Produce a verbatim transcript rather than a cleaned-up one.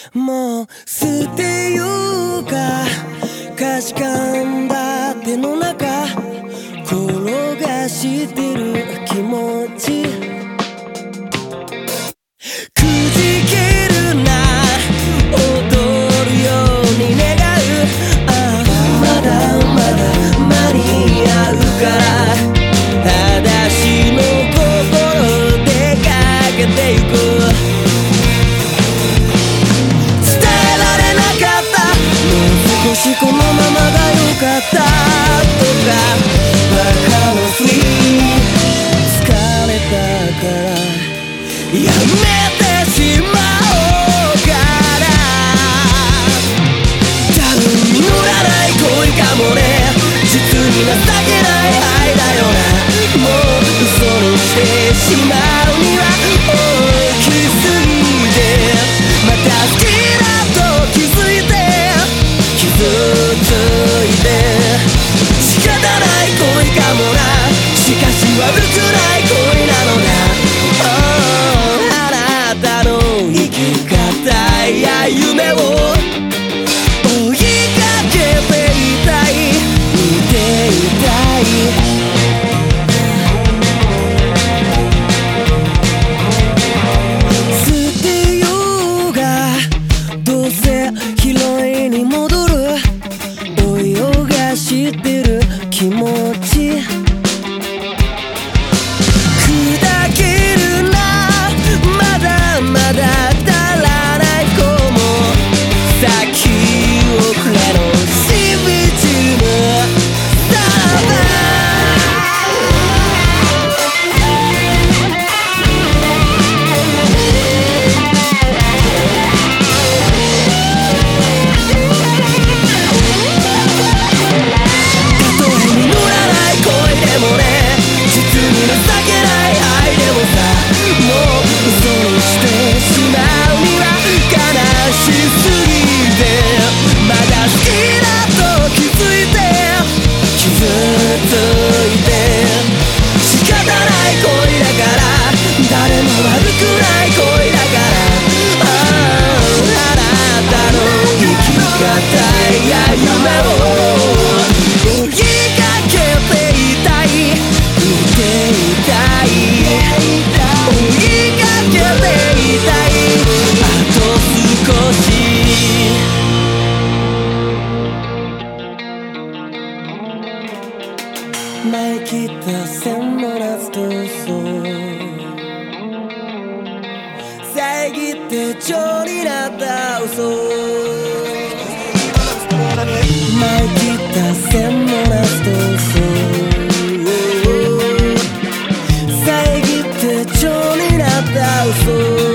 もう捨てようかかしかんだ手の中転がしてる気持ちくじけるな踊るように願うああまだまだ間に合うから裸足の心出かけてゆく少しこのままが良かったとかバカのふり疲れたからやめてしまおうから多分実らない恋かもね実に情けない愛だよなもう嘘にしてしまうには大きすぎてまた好きだと気づいて傷ついて仕方ない恋かもなしかし悪くない恋なのだ、oh、あなたの生き方や夢を追いかけていたい見ていたい捨てようがどうせ拾いに戻る泳がしてる気持ち砕けるなまだまだ足らない子も先遅れのしみじむさ前切った線の夏とそう遮って蝶になった嘘前切った線の夏とそう遮って蝶になった嘘